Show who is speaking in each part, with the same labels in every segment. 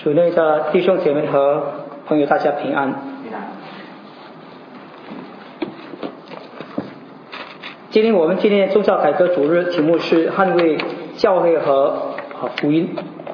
Speaker 1: 主内的弟兄姐妹和朋友，大家平安。我们今天宗教改革主日题目是捍卫教会和福音。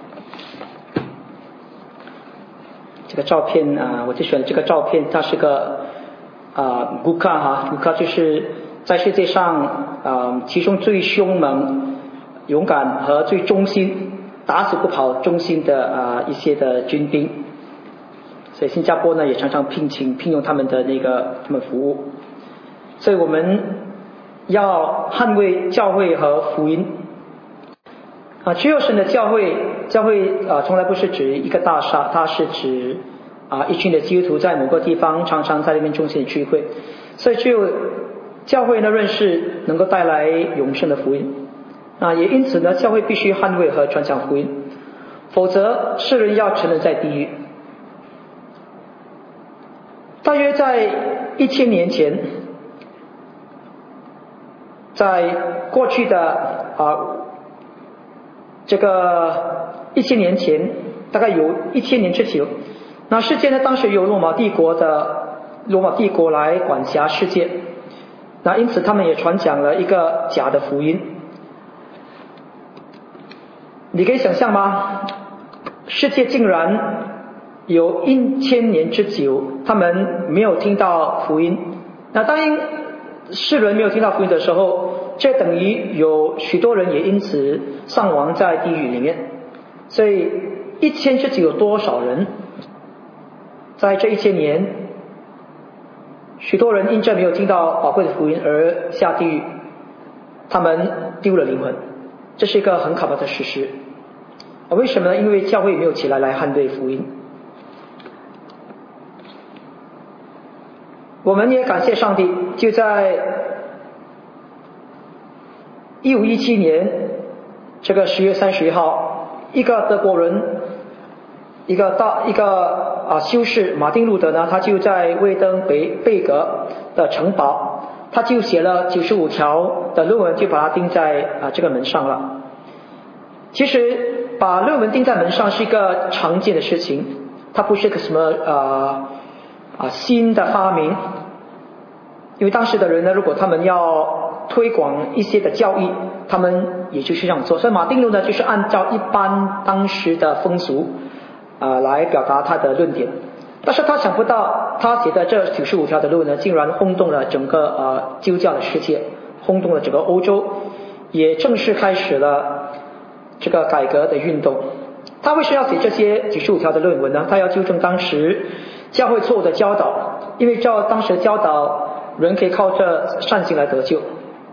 Speaker 1: 这个照片我就选了这个照片，它是个Gurkha就是在世界上其中最凶猛、勇敢和最忠心、打死不跑忠心的一些的军兵。所以新加坡呢也常常聘用他们的他们服务。所以我们要捍卫教会和福音。只有神的教会从来不是指一个大厦，它是指一群的基督徒在某个地方常常在那边中心的聚会。所以只有教会的认识能够带来永生的福音。也因此呢，教会必须捍卫和传讲福音，否则世人要沉沦在地狱。大约在1000年前，在过去的这个1000年前，大概有1000年之久，那世界呢当时由罗马帝国来管辖世界，那因此他们也传讲了一个假的福音。你可以想象吗？世界竟然有1000年之久，他们没有听到福音。那当世人没有听到福音的时候，这等于有许多人也因此丧亡在地狱里面。所以1000之久有多少人？在这1000年，许多人因这没有听到宝贵的福音而下地狱，他们丢了灵魂，这是一个很可怕的事实。为什么呢？因为教会没有起来捍卫福音。我们也感谢上帝，就在1517年这个10月31号，一个德国人，一个修士马丁路德呢，他就在威登贝格的城堡，他就写了95条的论文，就把它钉在这个门上了。其实把论文钉在门上是一个常见的事情，它不是个什么新的发明。因为当时的人呢，如果他们要推广一些的教义，他们也就是这样做。所以马丁路呢，就是按照一般当时的风俗来表达他的论点。但是他想不到，他写的这95条的论文呢，竟然轰动了整个基督教的世界，轰动了整个欧洲，也正式开始了这个改革的运动。他为什么要写这些95条的论文呢？他要纠正当时教会错误的教导，因为照当时的教导，人可以靠着善行来得救。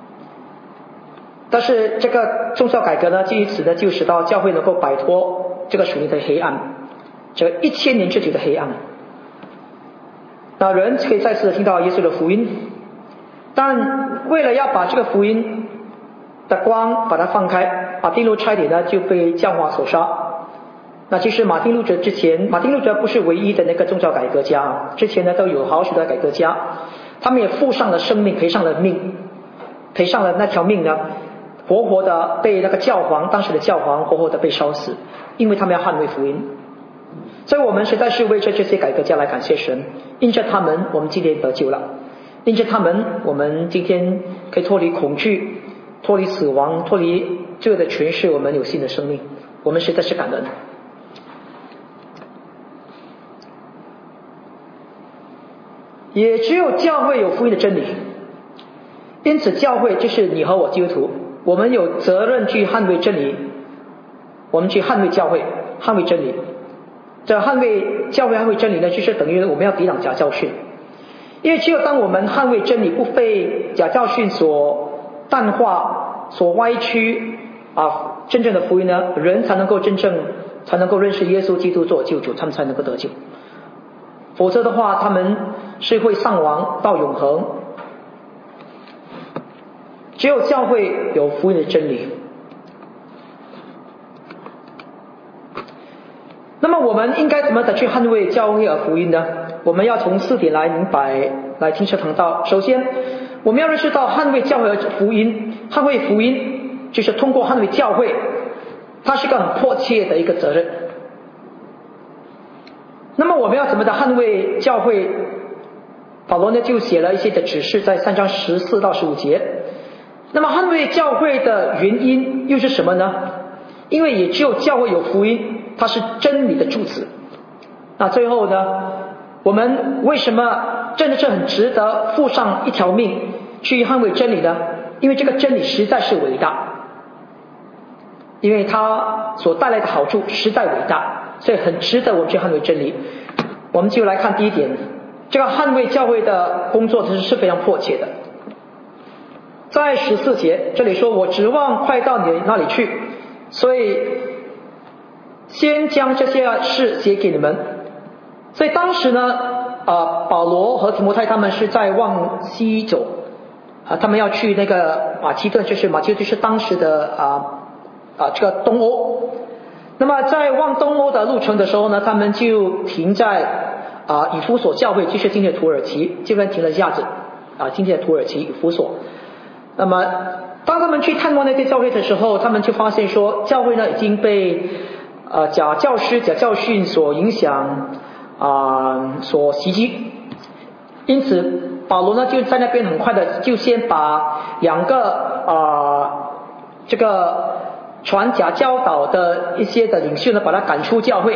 Speaker 1: 但是这个宗教改革呢，基于此呢，就使到教会能够摆脱这个属灵的黑暗，这个1000年之久的黑暗。那人可以再次的听到耶稣的福音，但为了要把这个福音的光把它放开，马丁路差点呢就被教皇所杀。那其实马丁路德不是唯一的那个宗教改革家，之前呢都有好许多改革家，他们也付上了生命，赔上了那条命呢，活活的被当时的教皇活活的被烧死，因为他们要捍卫福音。所以我们实在是为这些改革家来感谢神，因着他们我们今天得救了，因着他们我们今天可以脱离恐惧，脱离死亡，脱离罪的权势，我们有新的生命，我们实在是感恩。也只有教会有福音的真理，因此教会就是你和我基督徒，我们有责任去捍卫真理，我们去捍卫教会，捍卫真理。这捍卫教会、捍卫真理呢，就是等于我们要抵挡假教训。因为只有当我们捍卫真理，不被假教训所淡化、所歪曲真正的福音呢，人才能够认识耶稣基督做救主，他们才能够得救。否则的话，他们是会丧亡到永恒。只有教会有福音的真理。那么我们应该怎么的去捍卫教会和福音呢？我们要从4点来明白，来听这堂道。首先，我们要认识到捍卫教会和福音，捍卫福音就是通过捍卫教会，它是一个很迫切的一个责任。 那么我们要怎么的捍卫教会？保罗呢就写了一些的指示，在3章14到15节。那么捍卫教会的原因又是什么呢？因为也只有教会有福音，它是真理的柱子。那最后呢，我们为什么真的是很值得付上一条命去捍卫真理呢？因为这个真理实在是伟大，因为它所带来的好处实在伟大，所以很值得我们去捍卫真理。我们就来看第一点，这个捍卫教会的工作其实是非常迫切的。在14节这里说，我指望快到你那里去，所以先将这些事写给你们。所以当时呢保罗和提摩太他们是在往西走，他们要去那个马其顿，就是马其顿是当时的这个东欧。那么在往东欧的路程的时候呢，他们就停在以弗所教会，就是今天的土耳其，这边停了一下子今天的土耳其以弗所。那么当他们去探望那些教会的时候，他们就发现说，教会呢已经被假教师、假教训所影响所袭击。因此保罗呢就在那边很快的就先把2个这个传假教导的一些的领袖呢把他赶出教会，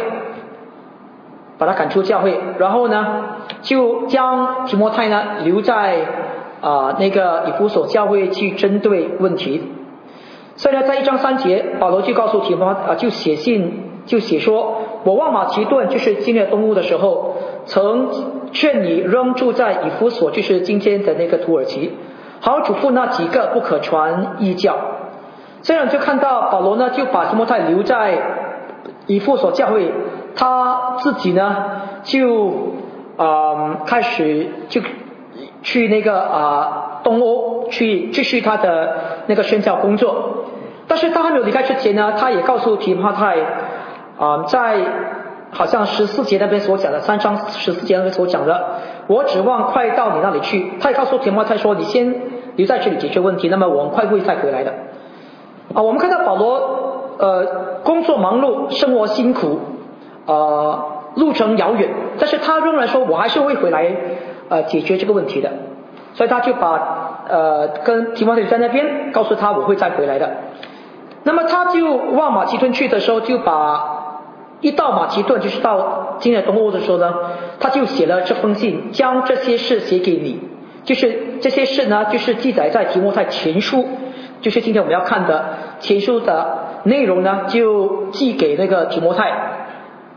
Speaker 1: 然后呢就将提摩太呢留在那个以弗所教会去针对问题。所以呢在1章3节保罗就告诉提摩就写信就写说，我往马其顿就是今日东欧的时候，曾劝你仍住在以弗所，就是今天的那个土耳其，好嘱咐那几个不可传异教。这样就看到保罗呢就把提摩太留在以弗所教会，他自己呢就开始就去那个东欧去继续他的那个宣教工作。但是他还没有离开之前呢，他也告诉提摩太在好像14节那边所讲的3章14节那边所讲的，我指望快到你那里去。他也告诉提摩太说，你先留在这里解决问题，那么我很快会再回来的。我们看到保罗工作忙碌，生活辛苦，路程遥远，但是他仍然说我还是会回来解决这个问题的。所以他就把跟提摩太在那边告诉他我会再回来的。那么他就往马其顿去的时候，就一到马其顿，就是到今日东欧的时候呢，他就写了这封信，将这些事写给你。就是这些事呢就是记载在提摩太前书，就是今天我们要看的前书的内容呢，就寄给那个提摩太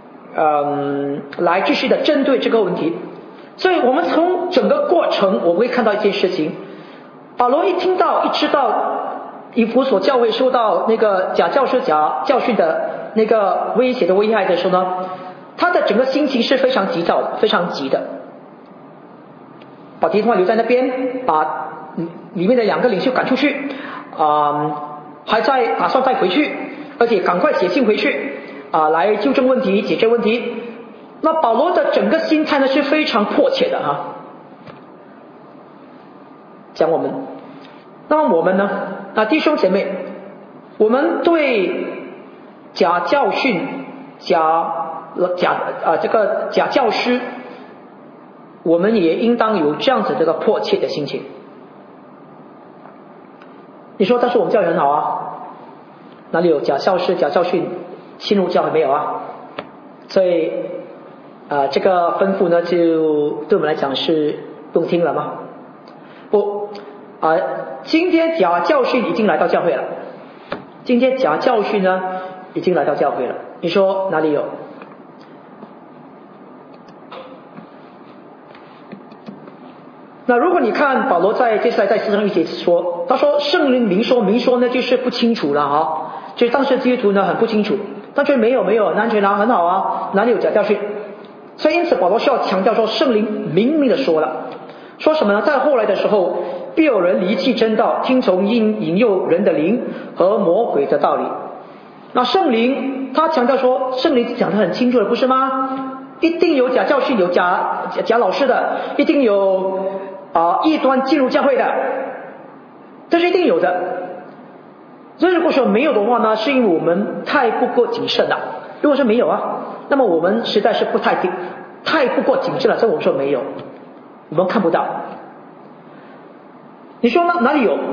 Speaker 1: 来继续的针对这个问题。所以我们从整个过程我们会看到一件事情，保罗一知道以弗所教会受到那个假教师假教训的那个威胁的危害的时候呢，他的整个心情是非常急躁的，非常急的，把提摩太留在那边，把里面的2个领袖赶出去，还在打算再回去，而且赶快写信回去来纠正问题，解决问题。那保罗的整个心态呢是非常迫切的讲我们，那么我们呢弟兄姐妹，我们对假教训、这个假教师，我们也应当有这样子这个迫切的心情。你说但是我们教会很好哪里有假教师、假教训侵入教会？没有所以这个吩咐呢就对我们来讲是不用听了吗？不今天假教训已经来到教会了，今天假教训呢已经来到教会了，你说哪里有？那如果你看保罗接下来在4章1节说，他说圣灵明说呢就是不清楚了就是当时基督徒呢很不清楚，但是没有很安全很好哪里有假教训？所以因此保罗需要强调说，圣灵明明的说了，说什么呢？在后来的时候，必有人离弃真道，听从引诱人的灵和魔鬼的道理。那圣灵他强调说，圣灵讲得很清楚了，不是吗？一定有假教训，有假老师的，一定有异端进入教会的，这是一定有的。所以如果说没有的话呢，是因为我们太不够谨慎了。如果说没有那么我们实在是太不过谨慎了。这我们说没有，我们看不到。你说哪里有？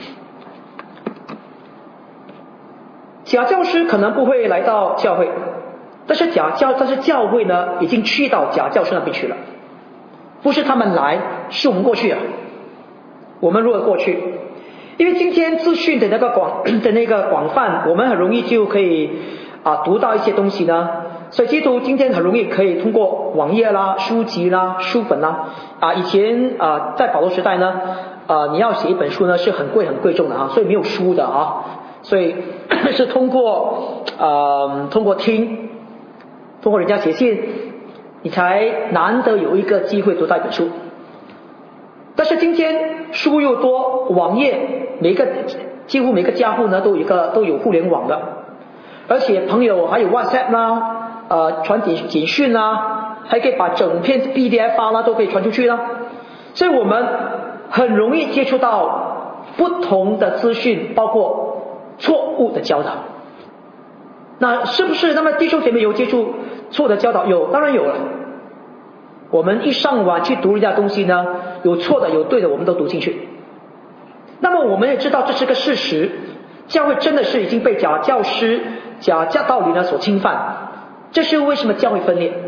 Speaker 1: 假教师可能不会来到教会，但是教会呢已经去到假教师那边去了。不是他们来，是我们过去啊。我们如何过去？因为今天资讯的那个广泛，我们很容易就可以读到一些东西呢。所以基督今天很容易可以通过网页啦、书籍啦、书本啦以前在保罗时代呢你要写一本书呢是很贵重的所以没有书的所以是通过听，通过人家写信，你才难得有一个机会读到一本书。但是今天书又多，网页几乎每个家户呢都有互联网的，而且朋友还有 WhatsApp 啦，传简讯啦，还可以把整篇 PDF 啦都可以传出去啦，所以我们很容易接触到不同的资讯，包括错误的教导。那是不是那么弟兄姐妹有接触错误的教导？有，当然有了。我们一上网去读人家东西呢，有错的有对的我们都读进去。那么我们也知道这是个事实，教会真的是已经被假教师、假道理呢所侵犯，这是为什么教会分裂。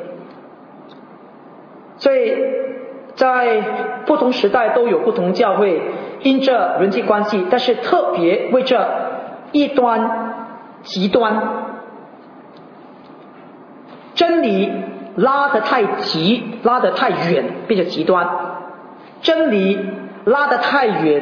Speaker 1: 所以在不同时代都有不同教会，因着人际关系，但是特别为这异端、极端，真理拉得太急，拉得太远，变成极端；真理拉得太远，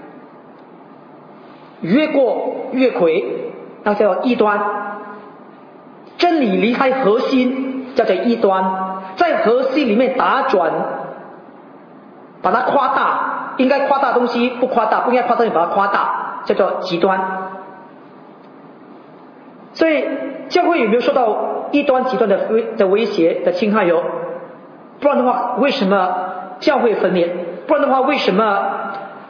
Speaker 1: 越过越轨，那叫异端；真理离开核心，叫做异端；在核心里面打转，把它夸大，应该夸大东西不夸大，不应该夸大东西把它夸大，叫做极端。所以教会有没有受到异端极端的威胁的侵害？有，不然的话为什么教会分裂？不然的话为什么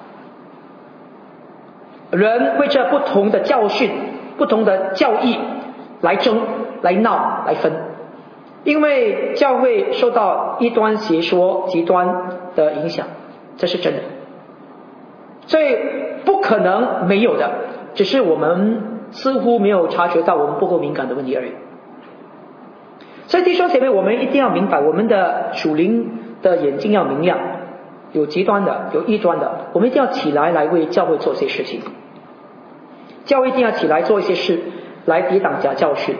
Speaker 1: 人为这不同的教训、不同的教义来争、来闹、来分？因为教会受到异端邪说、极端的影响，这是真的，所以不可能没有的，只是我们似乎没有察觉到我们不够敏感的问题而已。所以弟兄姐妹，我们一定要明白，我们的属灵的眼睛要明亮，有极端的，有异端的，我们一定要起来为教会做些事情。教会一定要起来做一些事，来抵挡假教训。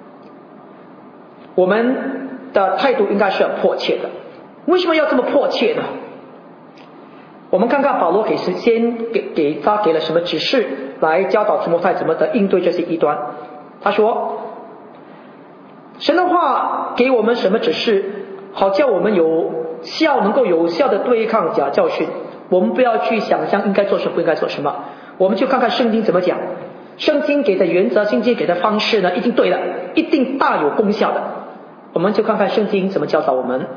Speaker 1: 我们的态度应该是很迫切的。为什么要这么迫切呢？我们看看保罗先给了什么指示来教导提摩太怎么的应对这些异端。他说，神的话给我们什么指示，好叫我们能够有效的对抗假教训。我们不要去想象应该做什么不应该做什么，我们就看看圣经怎么讲。圣经给的原则，圣经给的方式呢，一定对的，一定大有功效的。我们就看看圣经怎么教导我们。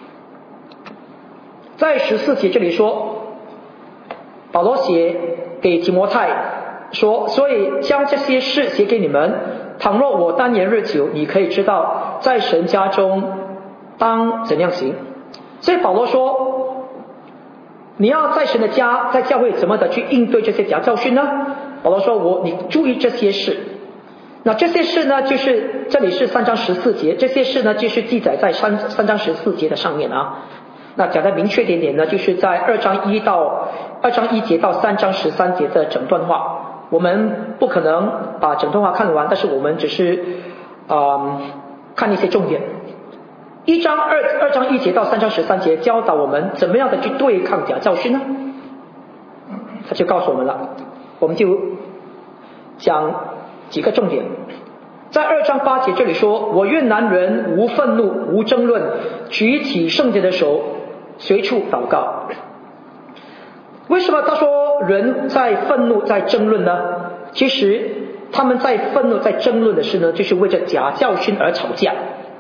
Speaker 1: 在14节这里说，保罗写给提摩太说，所以将这些事写给你们，倘若我单言日久，你可以知道在神家中当怎样行。所以保罗说，你要在神的家，在教会怎么的去应对这些假教训呢？保罗说你注意这些事。那这些事呢，就是这里是3章14节，这些事呢就是记载在3章14节的上面那讲的明确点点呢，就是在2章1节到3章13节的整段话。我们不可能把整段话看完，但是我们只是看一些重点。2章1节到3章13节教导我们怎么样的去对抗假教训呢？他就告诉我们了，我们就讲几个重点。在2章8节这里说，我愿男人无愤怒无争论，举起圣洁的手，随处祷告。为什么他说人在愤怒在争论呢？其实他们在愤怒在争论的是呢，就是为着假教训而吵架。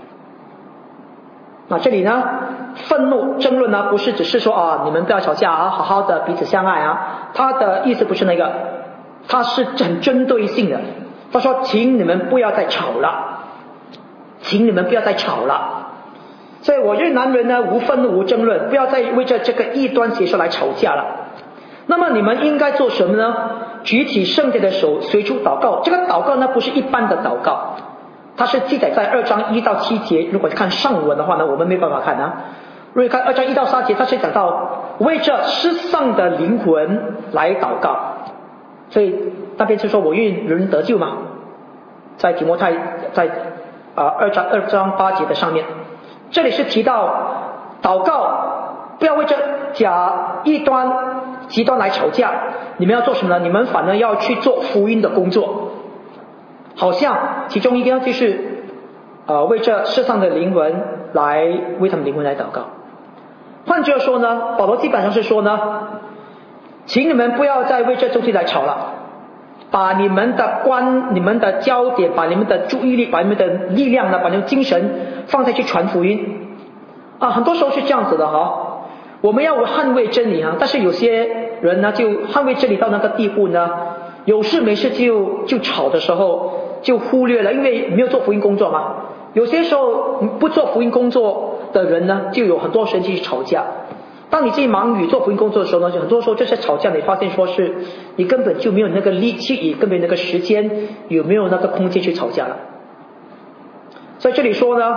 Speaker 1: 那这里呢，愤怒争论呢，不是只是说你们不要吵架好好的彼此相爱他的意思不是那个，他是很针对性的。他说请你们不要再吵了， 请你们不要再吵了。所以我认为男人呢，无愤怒无争论，不要再为这个异端邪说来吵架了。那么你们应该做什么呢？举起圣洁的手，随处祷告。这个祷告呢，不是一般的祷告，它是记载在2章1到7节。如果看上文的话呢，我们没办法看啊。如果看2章1到3节，它是讲到为这失丧的灵魂来祷告。所以那边就说我愿人得救嘛，在提摩太在2章8节的上面，这里是提到祷告，不要为这假异端极端来吵架。你们要做什么呢？你们反而要去做福音的工作。好像其中一个就是为这世上的灵魂来为他们灵魂来祷告。换句话说呢，保罗基本上是说呢，请你们不要再为这东西来吵了，把你们的焦点，把你们的注意力，把你们的力量呢，把你们的精神放在去传福音很多时候是这样子的我们要捍卫真理但是有些人呢，就捍卫真理到那个地步呢，有事没事就吵的时候就忽略了，因为没有做福音工作嘛。有些时候不做福音工作的人呢，就有很多时间去吵架。当你自己忙于做福音工作的时候呢，很多时候这些吵架你发现说是你根本就没有那个力气，也根本那个时间，有没有那个空间去吵架了。所以这里说呢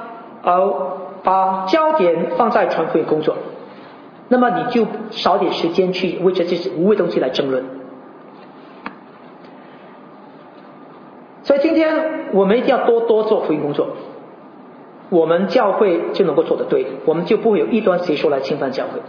Speaker 1: 把焦点放在传福音工作，那么你就少点时间去为这些无谓东西来争论。所以今天我们一定要多做福音工作，我们教会就能够做得对，我们就不会有异端邪说来侵犯教会。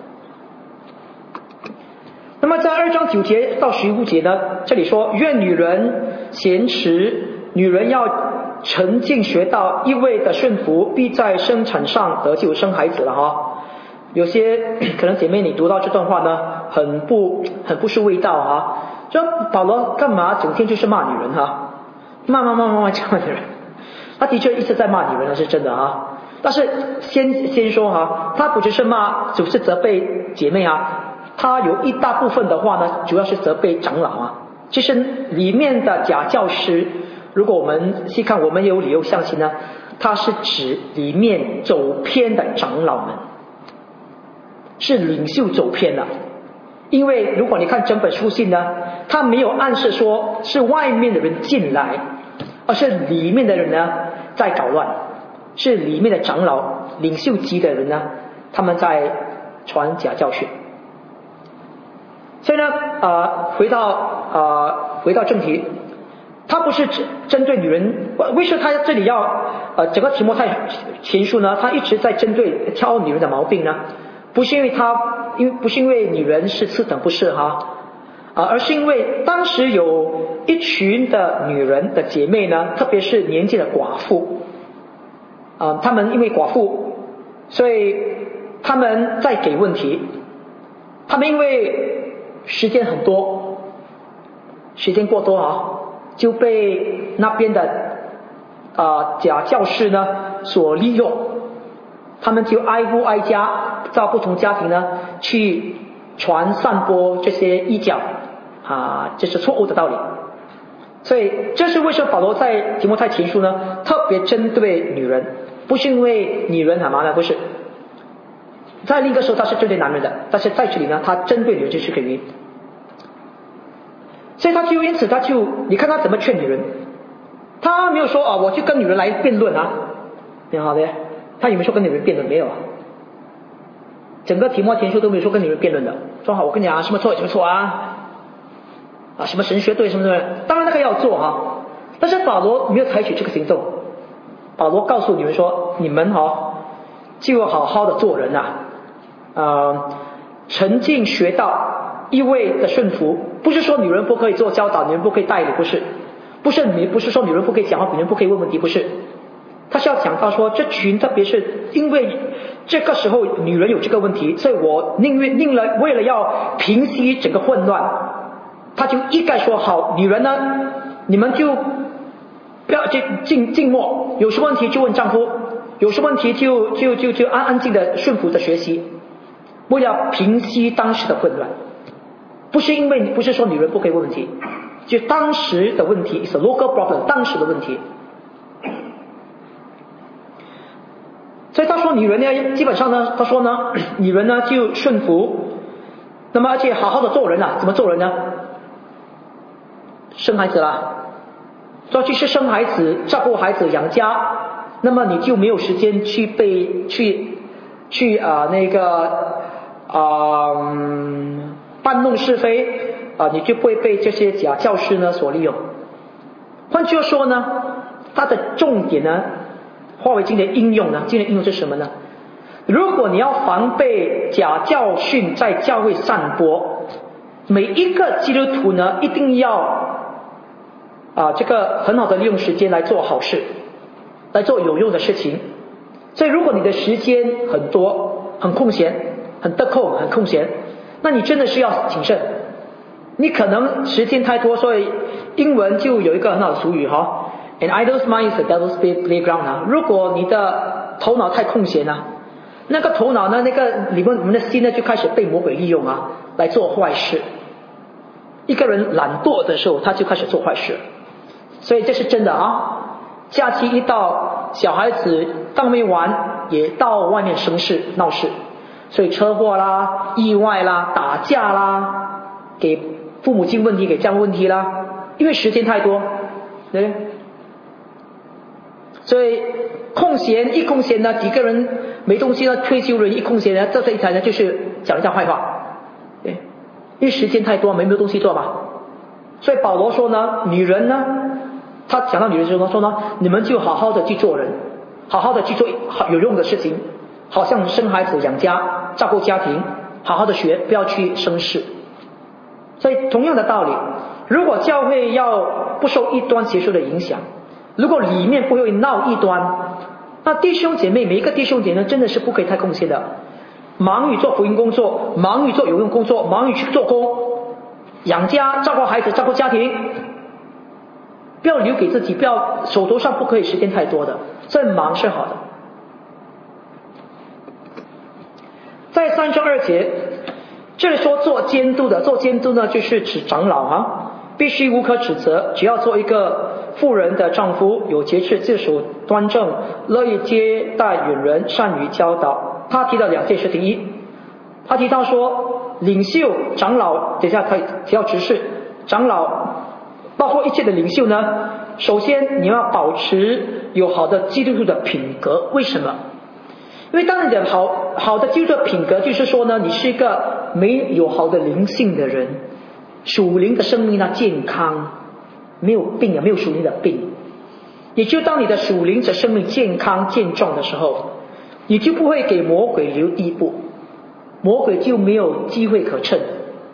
Speaker 1: 那么在2章9节到15节呢，这里说愿女人咸持，女人要沉静学道，一味的顺服，必在生产上得救，生孩子了有些可能姐妹你读到这段话呢，很不是味道就保罗干嘛整天就是骂女人骂这样的人，他的确一直在骂女人，那是真的但是先说他不只是骂，只是责备姐妹他有一大部分的话呢，主要是责备长老其实里面的假教师，如果我们细看，我们有理由相信呢，他是指里面走偏的长老们，是领袖走偏了。因为如果你看整本书信呢，他没有暗示说是外面的人进来，而是里面的人呢在搞乱，是里面的长老领袖级的人呢，他们在传假教训。所以呢回到正题，他不是针对女人，为什么他这里要整个提摩太前书呢，他一直在针对挑女人的毛病呢？不是因为女人是次等，不是而是因为当时有一群的女人的姐妹呢，特别是年纪的寡妇她们因为寡妇，所以她们在给问题，她们因为时间很多，时间过多就被那边的假教师呢所利用，他们就挨户挨家，到不同家庭呢去散播这些异教这是错误的道理。所以这是为什么保罗在提摩太前书呢特别针对女人，不是因为女人很麻烦，不是，在另一个时候他是针对男人的，但是在这里呢他针对女人就是个原因。所以因此你看他怎么劝女人，他没有说我去跟女人来辩论挺好的，他有没有说跟女人辩论？没有整个提摩太前书都没有说跟女人辩论的，说好我跟你讲什么错什么错什么神学对什么对，当然那个要做但是保罗没有采取这个行动。保罗告诉女人说，你们就要好好的做人沉静学道，一味的顺服，不是说女人不可以做教导，女人不可以带领，不是说女人不可以讲话，女人不可以问问题，不是。他是要讲到说，这群特别是因为这个时候女人有这个问题，所以我为了要平息整个混乱，他就一概说好，女人呢你们就不要静默，有什么问题就问丈夫，有什么问题就安静的顺服的学习，为了平息当时的混乱。不是说女人不可以问问题，就当时的问题 is a local problem， 当时的问题。 所以他说女人呢，基本上呢，他说呢，女人呢就顺服，那么而且好好的做人啊，怎么做人呢？生孩子啦，说就是生孩子、照顾孩子、养家，那么你就没有时间去搬弄是非你就不会被这些假教师呢所利用。换句话说呢，它的重点呢，化为今天的应用呢，今天的应用是什么呢？如果你要防备假教训在教会散播，每一个基督徒呢，一定要这个很好的利用时间来做好事，来做有用的事情。所以如果你的时间很多，很空闲，很得空，很空闲，那你真的是要谨慎。你可能时间太多，所以英文就有一个很好的俗语哈 ，An idle mind is a devil's playground 啊。如果你的头脑太空闲啊，那个头脑呢，那个我们的心呢，就开始被魔鬼利用来做坏事。一个人懒惰的时候，他就开始做坏事，所以这是真的假期一到，小孩子到外面玩，也到外面生事闹事，所以车祸啦、意外啦、打架啦，给父母亲问题，给家人问题啦，因为时间太多，对。所以一空闲呢，几个人没东西呢，退休人一空闲呢，这一台呢就是讲人家坏话，对，因为时间太多，没有东西做嘛。所以保罗说呢，女人呢，他讲到女人的时候说呢，你们就好好的去做人，好好的去做有用的事情，好像生孩子、养家、照顾家庭，好好的学，不要去生事。所以同样的道理，如果教会要不受异端邪说的影响，如果里面不会闹异端，那弟兄姐妹每一个弟兄姐妹真的是不可以太空闲的，忙于做福音工作，忙于做有用工作，忙于去做工，养家、照顾孩子、照顾家庭，不要留给自己，不要手头上不可以时间太多的，所以忙是好的。在3章2节这里说做监督的，做监督呢就是指长老必须无可指责，只要做一个妇人的丈夫，有节制、自守、端正，乐意接待远人，善于教导。他提到2件事情，第一，他提到说领袖、长老，等一下他提到执事、长老，包括一切的领袖呢，首先你要保持有好的基督徒的品格。为什么？因为当你的好的基督徒的品格，就是说呢，你是一个有好的灵性的人，属灵的生命呢健康，没有病没有属灵的病。也就当你的属灵的生命健康健壮的时候，你就不会给魔鬼留地步，魔鬼就没有机会可乘。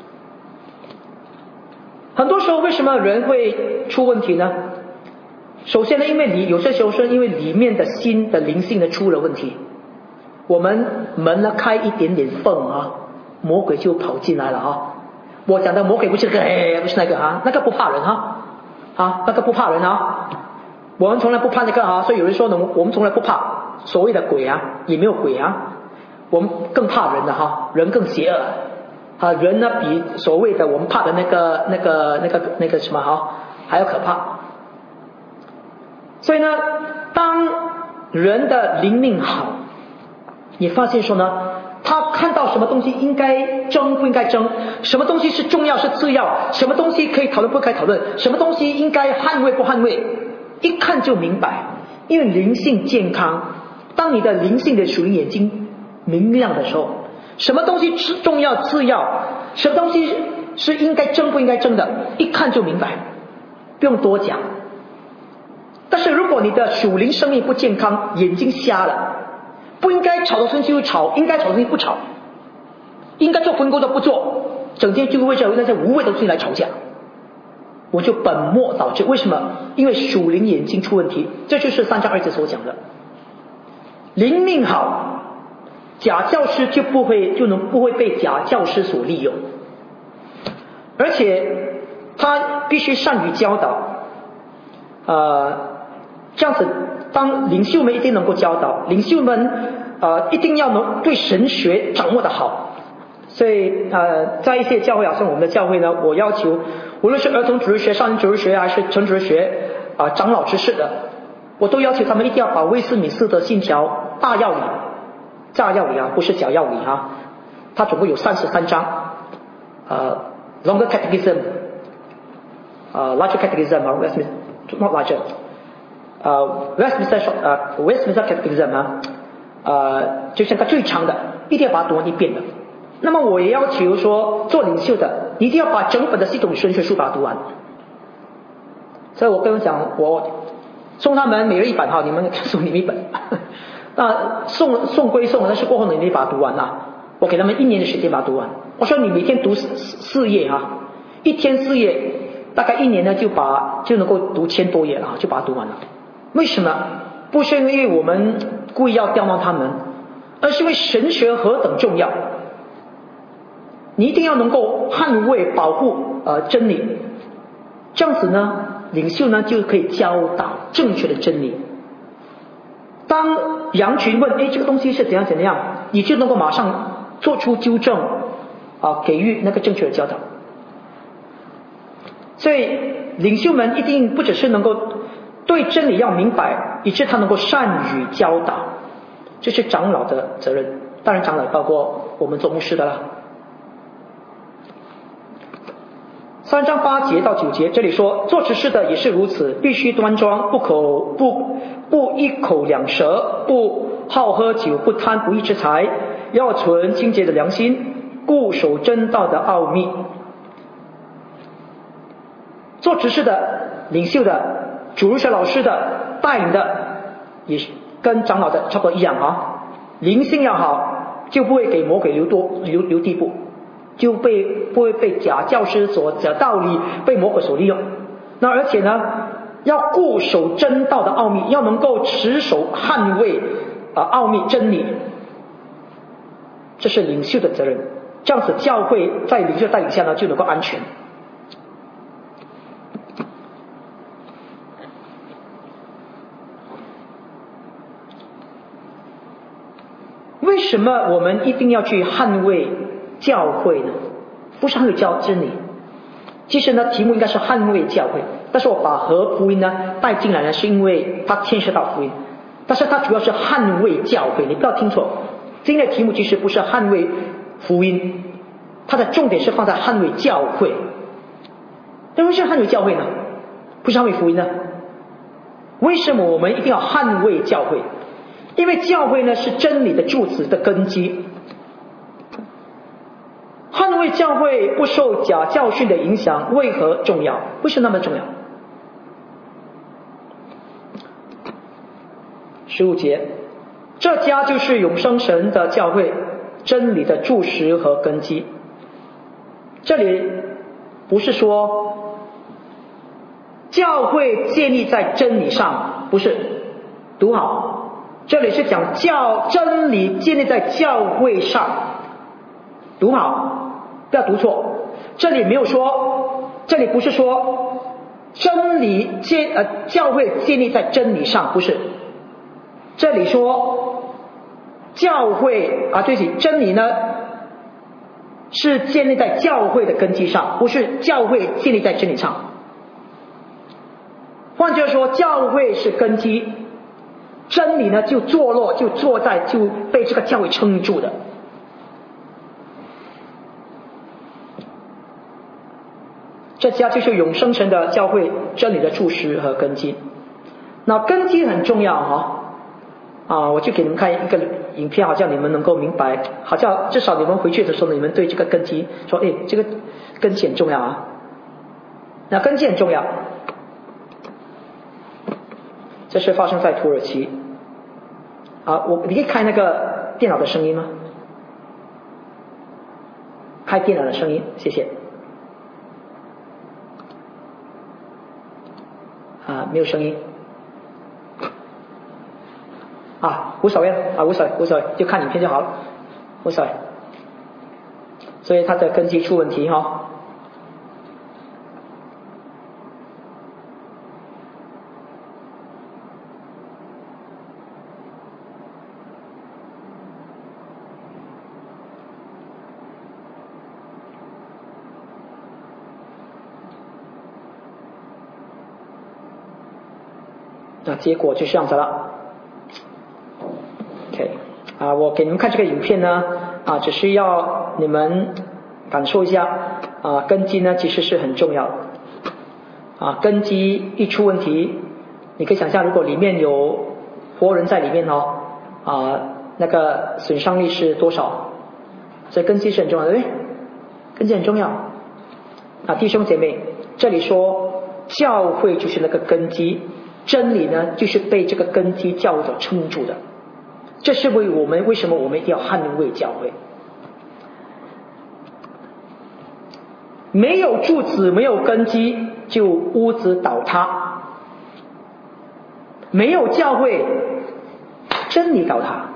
Speaker 1: 很多时候为什么人会出问题呢？首先呢，因为有些时候是因为里面的心的灵性的出了问题，我们门呢开一点点缝魔鬼就跑进来了我讲的魔鬼不是不是那个那个不怕人那个不怕人我们从来不怕那个所以有人说呢，我们从来不怕所谓的鬼也没有鬼我们更怕人的人更邪恶人呢比所谓的我们怕的那个什么还要可怕。所以呢，当人的灵命好，你发现说呢，他看到什么东西应该争不应该争，什么东西是重要是次要，什么东西可以讨论不可以讨论，什么东西应该捍卫不捍卫，一看就明白。因为灵性健康，当你的灵性的属灵眼睛明亮的时候，什么东西是重要次要，什么东西是应该争不应该争的，一看就明白，不用多讲。但是如果你的属灵生命不健康，眼睛瞎了，不应该吵的东西就吵，应该吵的东西不吵，应该做福音工作不做，整天就为着那些无谓的东西来吵架，我就本末倒置。为什么？因为属灵眼睛出问题。这就是3章2节所讲的，灵命好，假教师就不会被假教师所利用，而且他必须善于教导这样子，当领袖们一定能够教导，领袖们一定要能对神学掌握的好。所以在一些教会，好像我们的教会呢，我要求无论是儿童主日学、少年主日学还是成主日学长老执事的，我都要求他们一定要把威斯敏斯特信条大要理，大要理啊，不是小要理啊。它总共有33章，longer catechism，larger catechism 啊 ，not larger，Westminster catechism 就像它最长的，一定要把它读完一遍的。那么我也要求说，做领袖的一定要把整本的系统神学书把它读完。所以我跟他们讲，我送他们每人1本哈，你们送你们1本。那送归送，但是过后你把它读完啦。我给他们1年的时间把它读完。我说你每天读4页哈，1天4页，大概1年呢就能够读1000多页了，就把它读完了。为什么？不是因为我们故意要刁难他们，而是因为神学何等重要。你一定要能够捍卫保护真理，这样子呢领袖呢就可以教导正确的真理。当羊群问这个东西是怎样怎样，你就能够马上做出纠正给予那个正确的教导。所以领袖们一定不只是能够对真理要明白，以致他能够善于教导，这是长老的责任。当然长老包括我们做牧师的啦。3章8节到9节，这里说做执事的也是如此，必须端庄，不一口两舌，不好喝酒，不贪不义之财，要存清洁的良心，固守真道的奥秘。做执事的、领袖的、主日学老师的、带领的，也跟长老的差不多一样啊。灵性要好，就不会给魔鬼留地步，就不会被假教师假道理被魔鬼所利用。那而且呢，要固守真道的奥秘，要能够持守捍卫奥秘真理，这是领袖的责任。这样子教会在领袖带领下呢就能够安全。为什么我们一定要去捍卫教会呢？不是捍卫真理，其实呢题目应该是捍卫教会，但是我把和福音呢带进来呢，是因为它牵涉到福音，但是它主要是捍卫教会。你不要听错，今天的题目其实不是捍卫福音，它的重点是放在捍卫教会。那为什么捍卫教会呢？不是捍卫福音呢？为什么我们一定要捍卫教会？因为教会呢是真理的柱子的根基。捍卫教会不受假教训的影响，为何重要？为什么那么重要？15节，这家就是永生神的教会，真理的柱石和根基。这里不是说教会建立在真理上，不是，读好，这里是讲真理建立在教会上，读好，不要读错。这里没有说，这里不是说真理教会建立在真理上，不是。这里说教会对不起，真理呢是建立在教会的根基上，不是教会建立在真理上。换句话说，教会是根基，真理呢就被这个教会撑住的。这家就是永生神的教会，真理的柱石和根基。那根基很重要我就给你们看一个影片，好像你们能够明白，好像至少你们回去的时候，你们对这个根基说，这个根基很重要那根基很重要。这是发生在土耳其你可以开那个电脑的声音吗？开电脑的声音，谢谢。没有声音无所谓无所谓，就看影片就好了，无所谓。所以它的根基出问题那结果就这样子了。OK， 我给你们看这个影片呢，只是要你们感受一下，根基呢其实是很重要的，根基一出问题，你可以想象如果里面有活人在里面那个损伤力是多少，所以根基是很重要的，对不对？根基很重要。弟兄姐妹，这里说教会就是那个根基，真理呢就是被这个根基教会所撑住的，这是为什么我们一定要捍卫教会。没有柱子没有根基，就屋子倒塌；没有教会，真理倒塌。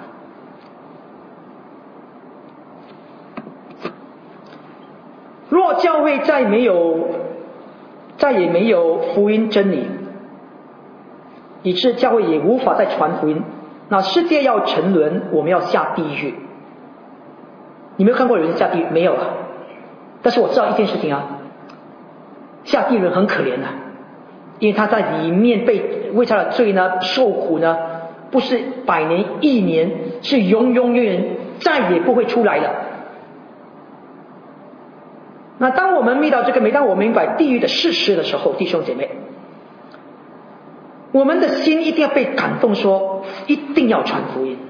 Speaker 1: 若教会再也没有福音真理，以致教会也无法再传福音，那世界要沉沦，我们要下地狱。你没有看过有人下地狱？没有啊。但是我知道一件事情下地狱人很可怜的，因为他在里面为他的罪呢受苦呢，不是100年1年，是永永远远再也不会出来的。那当我们遇到每当我们明白地狱的事实的时候，弟兄姐妹，我们的心一定要被感动，说一定要传福音。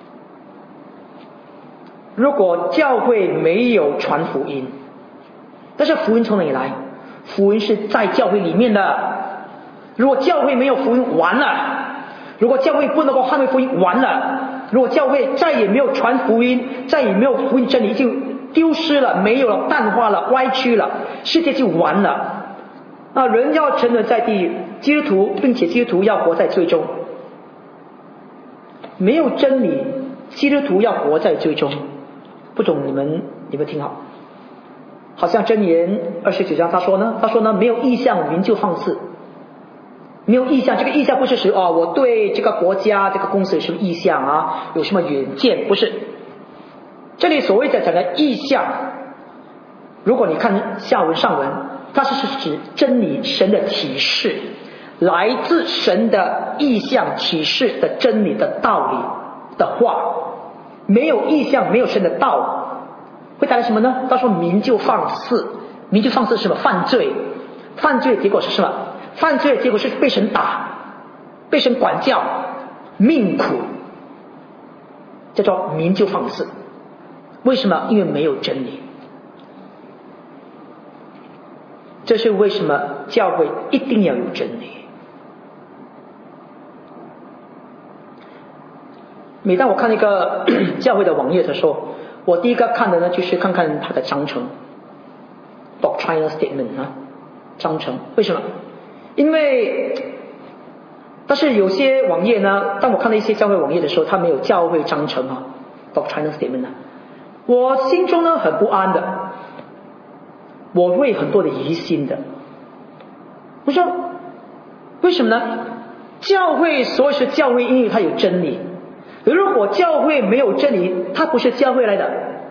Speaker 1: 如果教会没有传福音，但是福音从哪里来？福音是在教会里面的。如果教会没有福音，完了；如果教会不能够捍卫福音，完了；如果教会再也没有传福音，再也没有福音真理，就丢失了，没有了，淡化了，歪曲了，世界就完了。人要沉沦在地狱，基督徒，并且基督徒要活在罪中。没有真理，基督徒要活在罪中。不懂你们听好。好像箴言29章他说呢，没有意向民就放肆。没有意向，这个意向不是指我对这个国家这个公司有什么意向有什么远见，不是。这里所谓的讲的意向，如果你看下文上文，它是指真理神的启示，来自神的意向启示的真理的道理的话。没有意向，没有神的道，会带来什么呢？他说民就放肆。民就放肆是什么？犯罪。犯罪的结果是什么？犯罪的结果是被神打，被神管教，命苦，叫做民就放肆。为什么？因为没有真理。这是为什么教会一定要有真理。每当我看一个教会的网页的时候，我第一个看的呢就是看看它的章程 Doctrinal Statement 章程。为什么？因为但是有些网页呢，当我看到一些教会网页的时候，它没有教会章程Doctrinal Statement 我心中呢很不安的，我会很多的疑心的。我说为什么呢？教会所以是教会，因为它有真理。如果教会没有真理，它不是教会来的。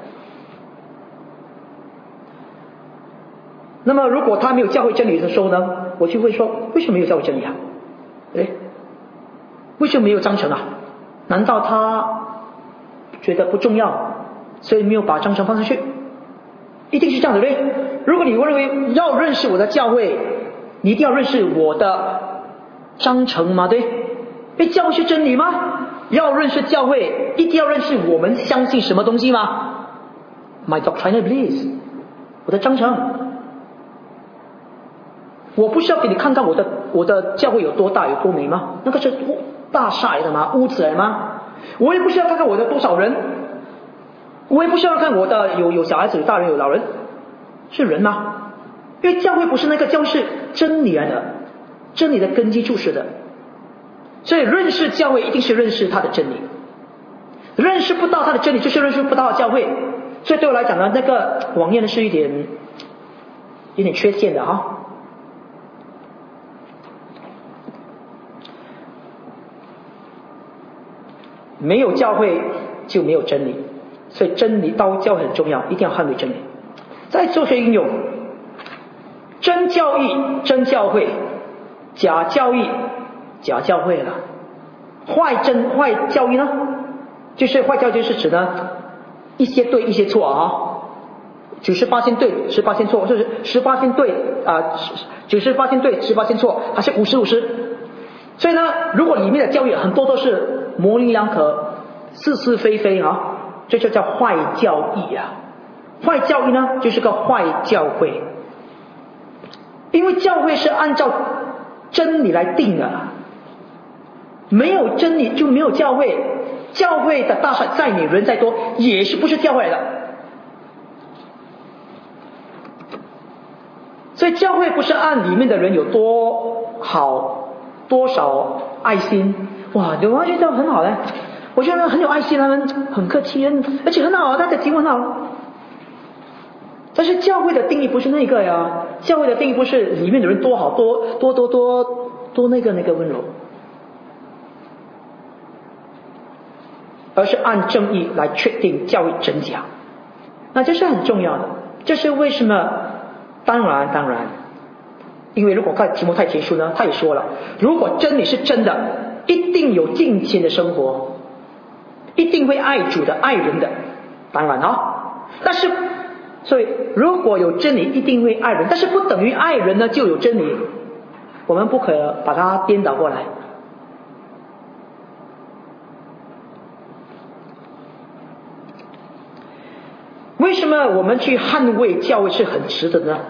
Speaker 1: 那么如果它没有教会真理的时候呢，我就会说为什么没有教会真理为什么没有章程难道他觉得不重要，所以没有把章程放上去？一定是这样的，对不对？如果你认为要认识我的教会，你一定要认识我的章程吗？对，因为教会是真理吗？要认识教会，一定要认识我们相信什么东西吗？ My doctrinal beliefs， 我的章程。我不需要给你看看我的教会有多大有多美吗？那个是大厦来的吗？屋子来吗？我也不需要看看我的多少人，我也不需要看我的有小孩子有大人有老人，是人吗？因为教会不是那个，教会是真理来的，真理的根基注释的。所以认识教会一定是认识他的真理，认识不到他的真理就是认识不到教会。所以对我来讲呢，那个网页呢是有点缺陷的没有教会就没有真理，所以真理到教会很重要，一定要捍卫真理。再做些应用，真教义真教会，假教义假教会了。坏教义呢？ 就是坏教会就是指呢一些对一些错啊，90%对10%错，就是10%对90%对10%错，还是50-50。所以呢，如果里面的教育很多都是模棱两可、是是非非啊，这就叫坏教义啊。坏教义呢，就是个坏教会，因为教会是按照真理来定的，没有真理就没有教会，教会的大小再美人再多，也是不是教会的。所以教会不是按里面的人有多好多少爱心，哇，有人觉得很好嘞，我觉得很有爱心，他们很客气，而且很好，大家题目很好。但是教会的定义不是那个呀，教会的定义不是里面的人多好多那个温柔，而是按正义来确定教会真假。那这是很重要的，这是为什么？当然，因为如果看提摩太前书呢，他也说了，如果真理是真的，一定有敬虔的生活，一定会爱主的爱人的，当然啊。但是所以如果有真理一定会爱人，但是不等于爱人呢就有真理，我们不可把它颠倒过来。为什么我们去捍卫教会是很值得呢？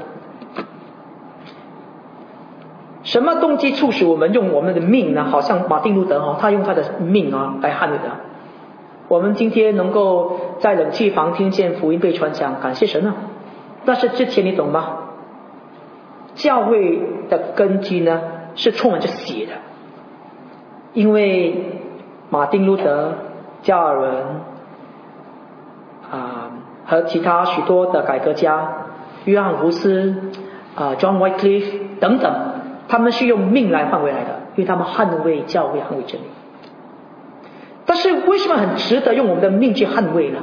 Speaker 1: 什么动机促使我们用我们的命呢？好像马丁路德他用他的命来捍卫的。我们今天能够在冷气房听见福音被传讲，感谢神啊！但是之前你懂吗？教会的根基呢是充满着血的，因为马丁路德、加尔文和其他许多的改革家，约翰胡斯John Wycliffe 等等，他们是用命来捍卫来的，因为他们捍卫教会，捍卫真理。但是为什么很值得用我们的命去捍卫呢？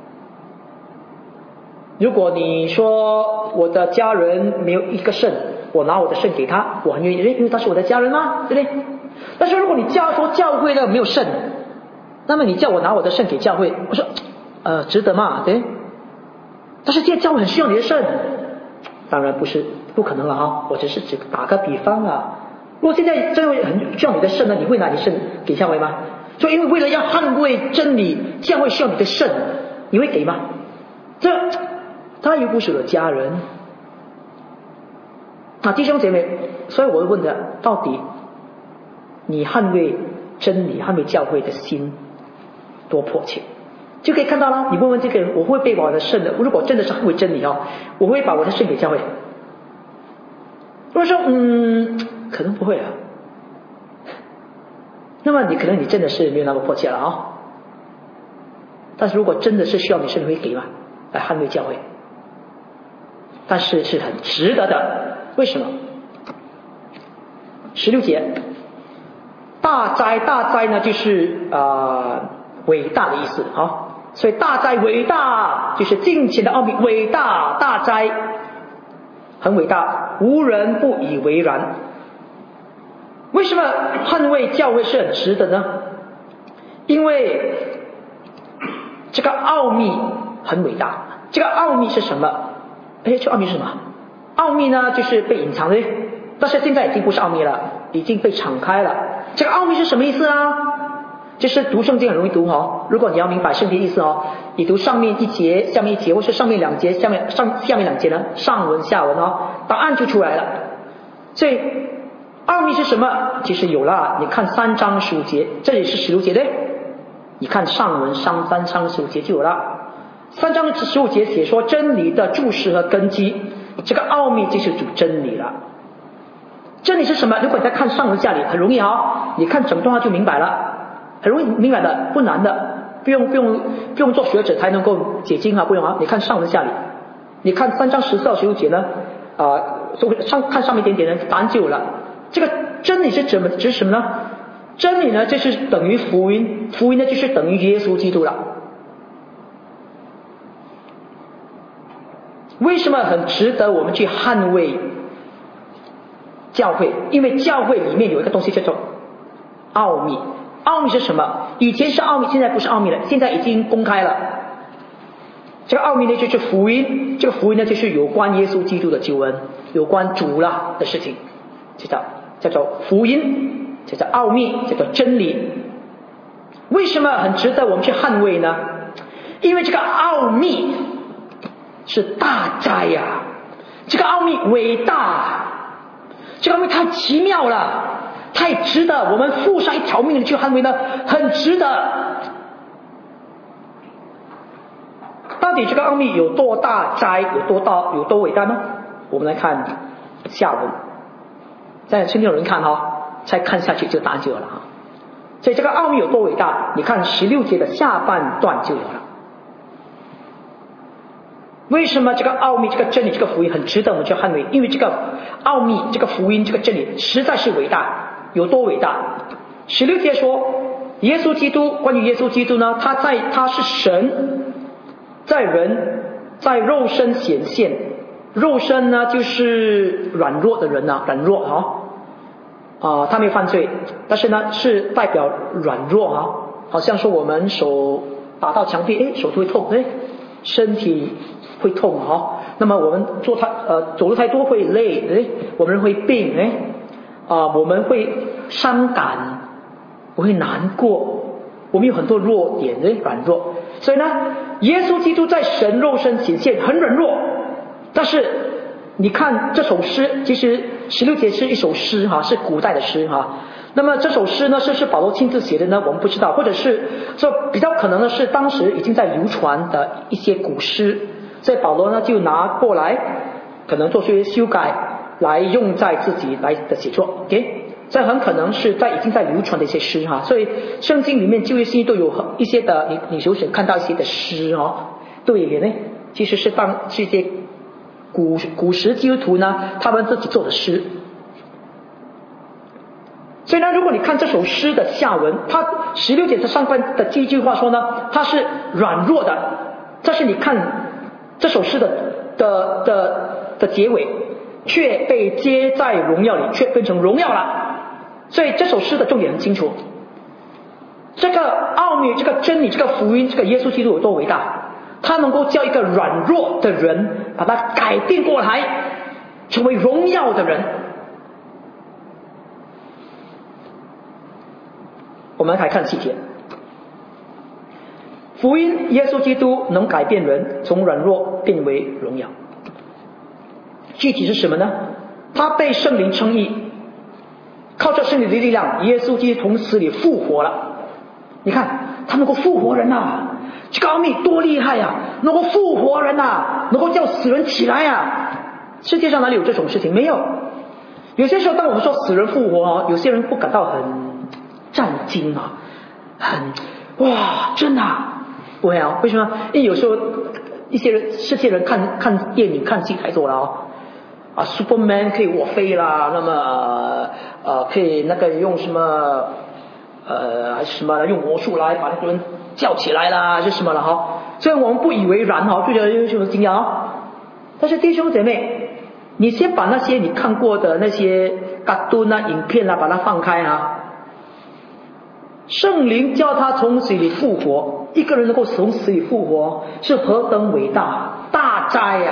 Speaker 1: 如果你说我的家人没有一个肾，我拿我的肾给他，我很愿意，因为他是我的家人嘛，对不对？但是如果你说教会呢没有肾，那么你叫我拿我的肾给教会，我说值得嘛，对？但是现在教会很需要你的肾，当然不可能了啊！我只是打个比方啊。如果现在教会很需要你的肾呢，你会拿你肾给教会吗？所以因为为了要捍卫真理，教会需要你的肾，你会给吗？他又不是我的家人。弟兄姐妹，所以我会问的，到底你捍卫真理、捍卫教会的心多迫切？就可以看到了，你问问这个人，我会被把我的肾的，如果真的是捍卫真理我会把我的肾给教会。如果说可能不会啊，那么你可能你真的是没有那么迫切了但是如果真的是需要你肾，你会给吗？来捍卫教会？但是是很值得的。为什么？16节，大灾呢就是伟大的意思所以大灾伟大就是敬虔的奥秘，伟大大灾很伟大，无人不以为然。为什么捍卫教会是很值得呢？因为这个奥秘很伟大。这个奥秘是什么？这奥秘是什么？奥秘呢就是被隐藏的，但是现在已经不是奥秘了，已经被敞开了。这个奥秘是什么意思啊？就是读圣经很容易读如果你要明白圣经意思你读上面一节下面一节，或是上面两节下面两节呢，上文下文答案就出来了。所以奥秘是什么？其实有了，你看3章15节，这里是16节的，你看上文3章15节就有了。3章15节写说真理的注释和根基，这个奥秘就是主真理了。真理是什么？如果你在看上文下理很容易你看整段话就明白了，很容易明白的，不难的，不用做学者才能够解经不用你看上文下理，你看3章14到16节呢看上面一点点的答案就有了。这个真理是指什么呢？真理呢就是等于福音，福音呢就是等于耶稣基督了。为什么很值得我们去捍卫教会？因为教会里面有一个东西叫做奥秘。 奥秘是什么？以前是奥秘，现在不是奥秘了，现在已经公开了。这个奥秘呢就是福音，这个福音呢就是有关耶稣基督的救恩，有关主了的事情，叫做福音，叫做奥秘，叫做真理。为什么很值得我们去捍卫呢？因为这个奥秘是大哉呀，这个奥秘伟大，这个奥秘太奇妙了，太值得我们付上一条命去捍卫呢，很值得。到底这个奥秘有多大哉，有多伟大呢？我们来看下文，在圣经有人看再看下去就答案就有了所以这个奥秘有多伟大，你看16节的下半段就有了。为什么这个奥秘、这个真理、这个福音很值得我们去捍卫？因为这个奥秘、这个福音、这个真理实在是伟大，有多伟大？16节说，耶稣基督，关于耶稣基督呢，他是神，在人，在肉身显现。肉身呢，就是软弱的人软弱他没有犯罪，但是呢是代表软弱好像说我们手打到墙壁，手会痛，身体会痛那么我们走路太多会累，我们会病，我们会伤感，我会难过，我们有很多弱点，软弱。所以呢，耶稣基督在神肉身显现很软弱，但是你看这首诗，其实16节是一首诗是古代的诗那么这首诗呢是保罗亲自写的呢，我们不知道，或者是说比较可能的是当时已经在流传的一些古诗，所以保罗呢就拿过来，可能做出一些修改来用在自己来的写作。这很可能是已经在流传的一些诗所以圣经里面旧约新约都有一些的，你有时看到一些的诗对联呢，其实是一些古时基督徒呢他们自己做的诗。所以呢，如果你看这首诗的下文，它16节的上半的第一句话说呢，它是软弱的，但是你看这首诗的结尾，却被接在荣耀里，却变成荣耀了。所以这首诗的重点很清楚，这个奥秘、这个真理、这个福音、这个耶稣基督有多伟大，他能够叫一个软弱的人把他改变过来，成为荣耀的人。我们来看细节，福音耶稣基督能改变人，从软弱变为荣耀。具体是什么呢？他被圣灵称义，靠着圣灵的力量，耶稣基督从死里复活了。你看他能够复活人这个奥秘多厉害能够复活人能够叫死人起来世界上哪里有这种事情？没有。有些时候当我们说死人复活有些人不感到很战惊哇真的为什么？因为有时候世界人看电影看戏太多了Superman 可以我飞啦，那么可以那个用什么还是什么用魔术来把那个人叫起来啦，是什么了虽然我们不以为然就觉得有什么惊讶但是弟兄姐妹，你先把那些你看过的那些cartoon影片把它放开圣灵叫他从死里复活，一个人能够从死里复活是何等伟大大哉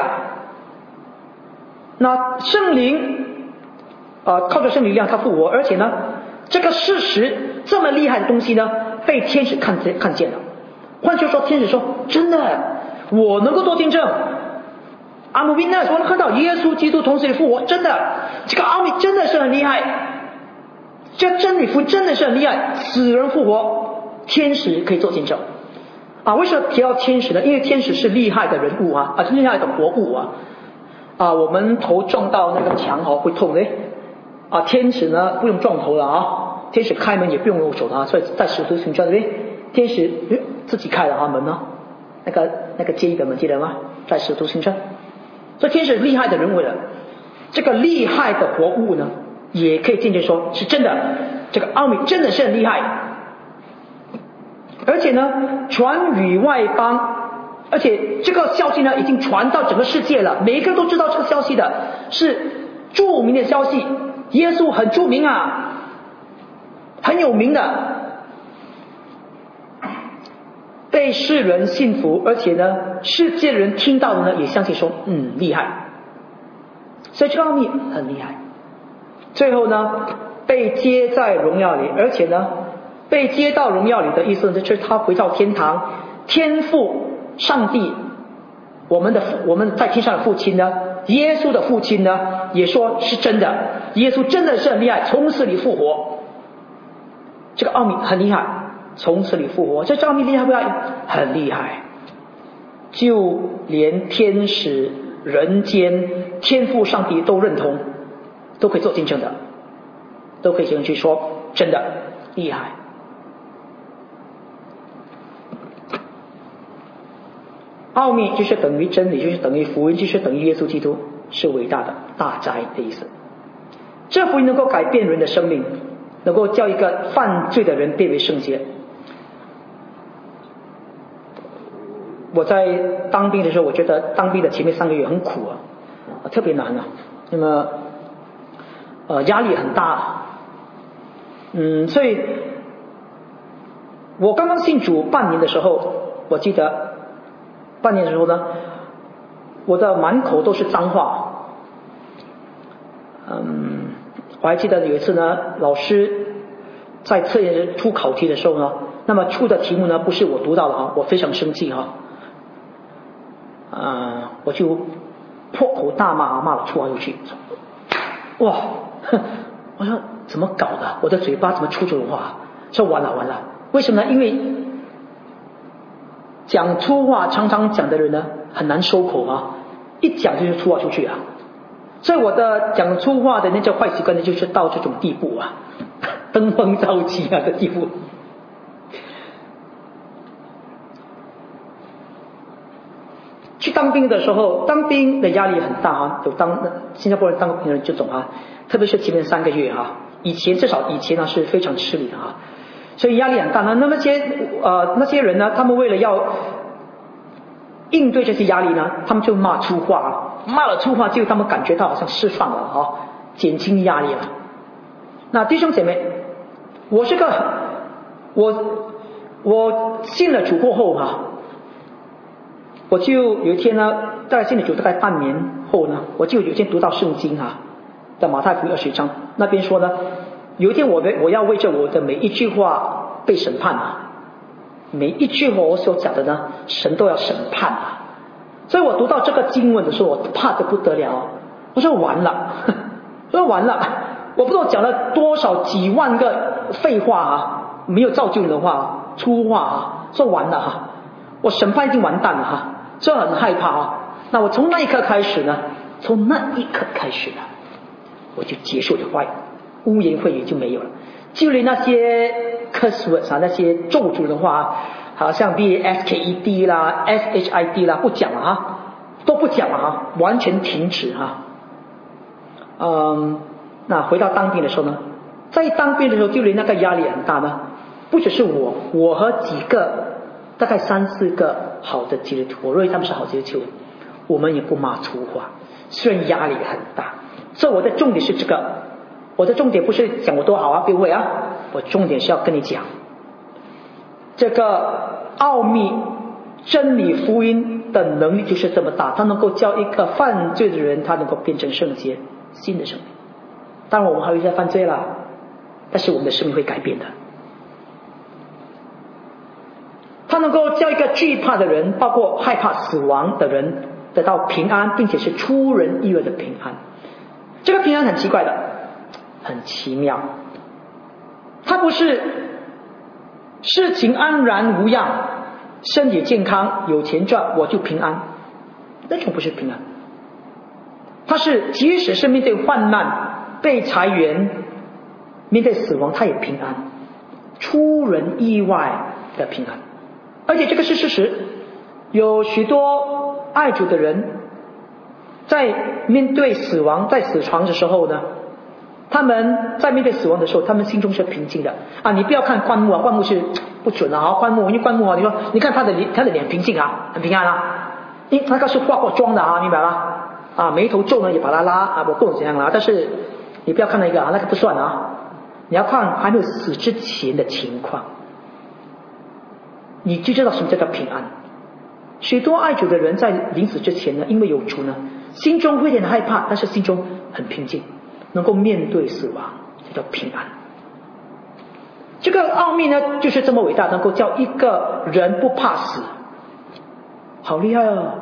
Speaker 1: 那圣灵靠着圣灵力量他复活，而且呢这个事实这么厉害的东西呢被天使看见了。换句话说，天使说真的我能够做见证I'm a witness， 我能看到耶稣基督从死里复活，真的这个奥秘真的是很厉害，这真理福真的是很厉害，死人复活，天使可以做见证为什么提到天使呢？因为天使是厉害的人物厉害的活物我们头撞到那个墙会痛天使呢不用撞头了天使开门也不用用手所以在使徒行传里面天使自己开了门那个监狱的门记得吗？在使徒行传。所以天使厉害的人物了，这个厉害的活物呢也可以见证说是真的，这个奥秘真的是很厉害，而且呢传于外邦，而且这个消息呢已经传到整个世界了，每一个人都知道这个消息的，是著名的消息，耶稣很著名很有名的， 被世人信服，而且呢世界人听到的呢也相信说厉害，所以这个奥秘很厉害。最后呢被接在荣耀里，而且呢被接到荣耀里的意思就是他回到天堂，天父上帝我们在天上的父亲呢，耶稣的父亲呢也说是真的，耶稣真的是很厉害，从死里复活。这个奥秘很厉害，从死里复活，这奥秘厉害不厉害？很厉害，就连天使人间天父上帝都认同，都可以做见证的，都可以去说真的厉害。奥秘就是等于真理，就是等于福音，就是等于耶稣基督是伟大的大灾的意思。这福音能够改变人的生命，能够叫一个犯罪的人变为圣洁。我在当兵的时候，我觉得当兵的前面3个月很苦特别难那么压力很大所以我刚刚信主半年的时候，我记得半年的时候呢，我的满口都是脏话我还记得有一次呢，老师在测验出考题的时候呢，那么出的题目呢不是我读到的我非常生气我就破口大骂，骂了出来出去。哇，我说怎么搞的？我的嘴巴怎么出这种话？说完了，为什么呢？因为讲粗话常常讲的人呢很难收口一讲就是粗话出去所以我的讲粗话的那叫坏习惯呢，就是到这种地步登峰造极的地步。去当兵的时候，当兵的压力很大有新加坡人当兵的人就懂特别是前面3个月至少以前是非常吃力的所以压力很大那那些人呢，他们为了要应对这些压力呢，他们就骂粗话骂了粗话就他们感觉到好像释放了减轻压力了。那弟兄姐妹，我信了主过后我就有一天呢，大概信了主大概半年后呢，我就有一天读到圣经的马太福音20章，那边说呢，有一天我要为着我的每一句话被审判每一句话我所讲的呢，神都要审判所以我读到这个经文的时候，我怕得不得了我说完了我不知道讲了多少几万个废话没有造就人的话，粗话说完了我审判已经完蛋了所以很害怕那我从那一刻开始呢，我就结束了污言秽语就没有了，就连那些 curse words 那些咒诅的话好像 BASKED 啦 SHID 啦不讲了都不讲了完全停止那回到当兵的时候呢，在当兵的时候就连那个压力很大呢，不只是我和几个大概3-4个好的基督徒，我认为他们是好基督徒，我们也不骂粗话，虽然压力很大。所以我的重点是这个，我的重点不是讲我多好各位我重点是要跟你讲这个奥秘真理福音的能力就是这么大，它能够叫一个犯罪的人他能够变成圣洁新的生命。当然我们还会再犯罪啦，但是我们的生命会改变的。他能够叫一个惧怕的人，包括害怕死亡的人得到平安，并且是出人意外的平安。这个平安很奇怪的，很奇妙，它不是事情安然无恙，身体健康有钱赚我就平安，那种不是平安。它是即使是面对患难被裁员面对死亡他也平安，出人意外的平安。而且这个是事实，有许多爱主的人在面对死亡在死床的时候呢，他们在面对死亡的时候他们心中是平静的你不要看棺木棺木是不准棺木因为棺木你说你看他的脸平静很平安因为那个是化过妆的明白吗眉头皱呢也把它拉我不懂怎样但是你不要看那个那个不算你要看还没有死之前的情况。 你就知道什么叫做平安。许多爱主的人在临死之前呢，因为有主呢，心中会有点害怕，但是心中很平静，能够面对死亡，这叫平安。这个奥秘呢，就是这么伟大，能够叫一个人不怕死，好厉害啊！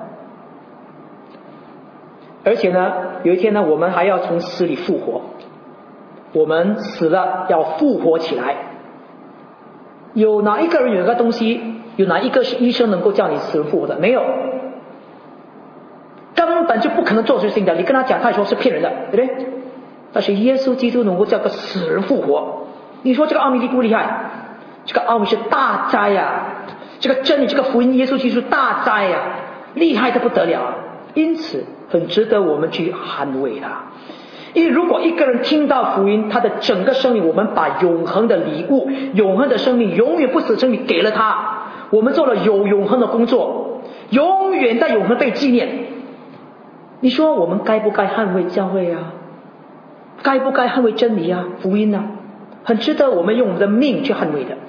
Speaker 1: 而且呢，有一天呢，我们还要从死里复活，我们死了要复活起来。有哪一个人有一个东西，有哪一个是医生能够叫你死人复活的？没有，根本就不可能做这事情的。你跟他讲，他说是骗人的，对不对？但是耶稣基督能够叫个死人复活，你说这个奥秘厉不厉害？这个奥秘是大哉呀！这个真理，这个福音，耶稣基督大哉呀，厉害的不得了。因此很值得我们去捍卫它。因为如果一个人听到福音，他的整个生命，我们把永恒的礼物、永恒的生命、永远不死的生命给了他，我们做了有永恒的工作，永远在永恒被纪念。你说我们该不该捍卫教会啊？该不该捍卫真理啊？福音啊？很值得我们用我们的命去捍卫的。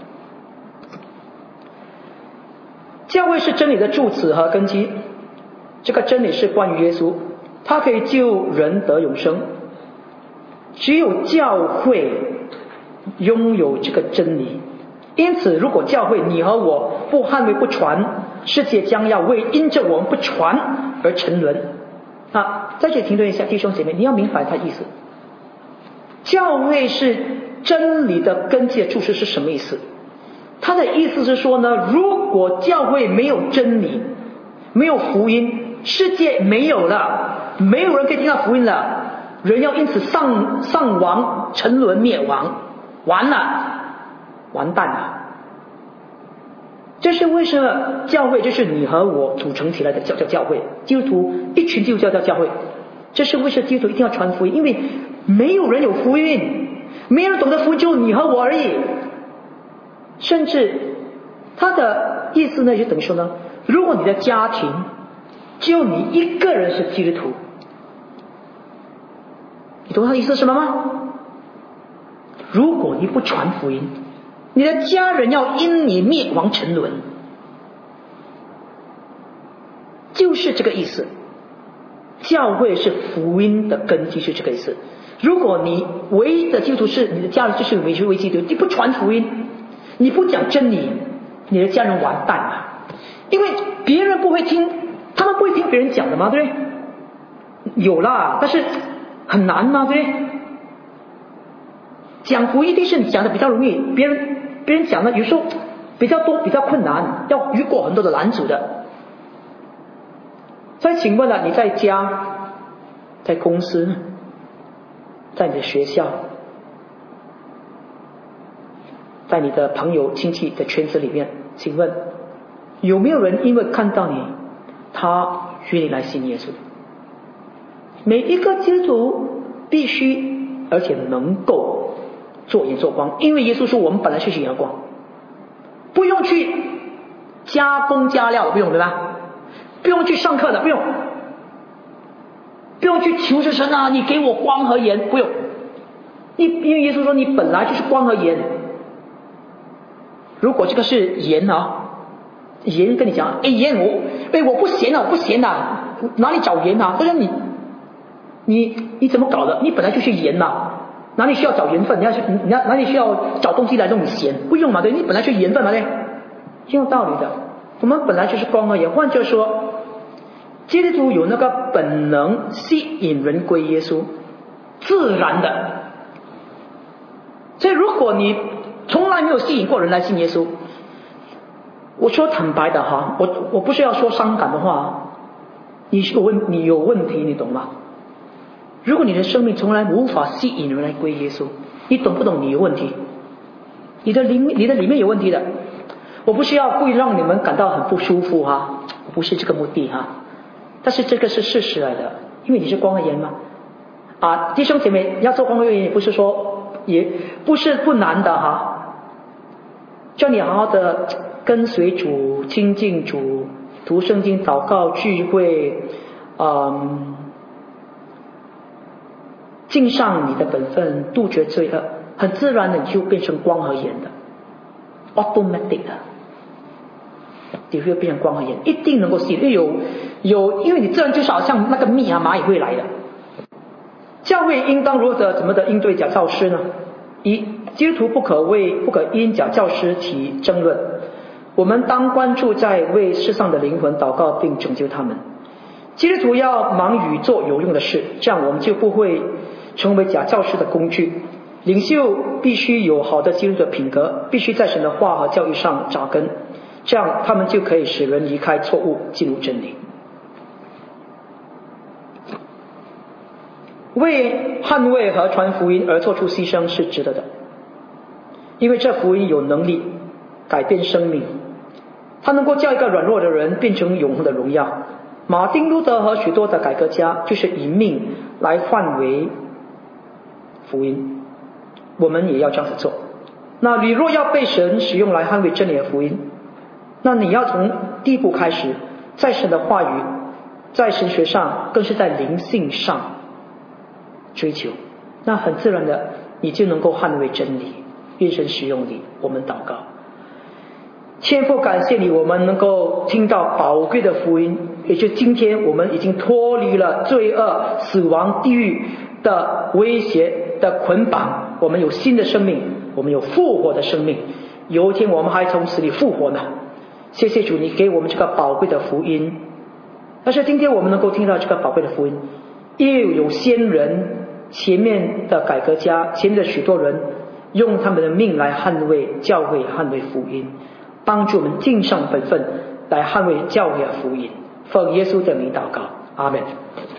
Speaker 1: 教会是真理的柱子和根基，这个真理是关于耶稣，它可以救人得永生。只有教会拥有这个真理，因此如果教会你和我不捍卫不传，世界将要为因着我们不传而沉沦。在这里停顿一下，弟兄姐妹，你要明白它意思。教会是真理的根基的柱石是什么意思？他的意思是说呢，如果教会没有真理，没有福音，世界没有了，没有人可以听到福音了，人要因此丧亡、沉沦、灭亡，完了，完蛋了。这是为什么教会就是你和我组成起来的叫教会，基督徒一群基督教教会。这是为什么基督徒一定要传福音？因为没有人有福音，没有人懂得福音，就你和我而已。甚至他的意思呢，就等于说呢，如果你的家庭只有你一个人是基督徒，你懂他的意思是什么吗？如果你不传福音，你的家人要因你灭亡沉沦，就是这个意思。教会是福音的根基，是这个意思。如果你唯一的基督徒是你的家人，就是唯一基督徒，你不传福音，你不讲真理，你的家人完蛋了。因为别人不会听，他们不会听别人讲的嘛，对不对？有啦，但是很难嘛，对不对？讲福音一定是你讲的比较容易，别人讲的有时候比较多，比较困难，要遇过很多的拦阻的。所以请问了，你在家、在公司、在你的学校、在你的朋友亲戚的圈子里面，请问有没有人因为看到你，他愿意来信耶稣？每一个基督徒必须而且能够做盐做光，因为耶稣说我们本来就是盐和光，不用去加工加料，不用，对吧？不用去上课的，不用去求着神啊，你给我光和盐，不用。因为耶稣说你本来就是光和盐。如果这个是盐啊，盐跟你讲，盐我不咸啊，我不咸啊，哪里找盐啊？或者你怎么搞的？你本来就是盐呐，哪里需要找盐分？你哪里需要找东西来弄你咸？不用嘛，对，你本来就是盐分嘛，对，一样道理的。我们本来就是光和盐，换句说，基督徒有那个本能吸引人归耶稣，自然的。所以如果你从来没有吸引过人来信耶稣，我说坦白的哈，我不是要说伤感的话，你有问题，你懂吗？如果你的生命从来无法吸引人来归耶稣，你懂不懂？你有问题，你的里面有问题的。我不是要故意让你们感到很不舒服哈，我不是这个目的哈。但是这个是事实来的，因为你是光和盐嘛。弟兄姐妹，要做光和盐也不是说，也不是不难的哈。叫你好好的跟随主、亲近主、读圣经、祷告、聚会，尽上你的本分，杜绝罪恶，很自然的你就变成光和盐的 ，automatic 的。 你会变成光和盐，一定能够吸引。因为你这样就是好像那个蜜啊，蚂蚁会来的。教会应当怎么的应对假教师呢？一，基督徒不可因假教师起争论，我们当关注在为世上的灵魂祷告并拯救他们。基督徒要忙于做有用的事，这样我们就不会成为假教师的工具。领袖必须有好的基督的品格，必须在神的话和教育上扎根，这样他们就可以使人离开错误，进入真理。为捍卫和传福音而做出牺牲是值得的，因为这福音有能力改变生命，它能够叫一个软弱的人变成永恒的荣耀。马丁路德和许多的改革家就是以命来换为福音，我们也要这样子做。那你若要被神使用来捍卫真理的福音，那你要从第一步开始，在神的话语，在神学上，更是在灵性上追求，那很自然的你就能够捍卫真理。愿神使用你，我们祷告。天父，感谢你，我们能够听到宝贵的福音，也就今天我们已经脱离了罪恶、死亡、地狱的威胁的捆绑，我们有新的生命，我们有复活的生命，有一天我们还从死里复活呢。谢谢主，你给我们这个宝贵的福音。但是今天我们能够听到这个宝贵的福音，又有先人前面的改革家，前面的许多人用他们的命来捍卫教会，捍卫福音，帮助我们尽上本分来捍卫教会的福音。奉耶稣的名祷告，阿们。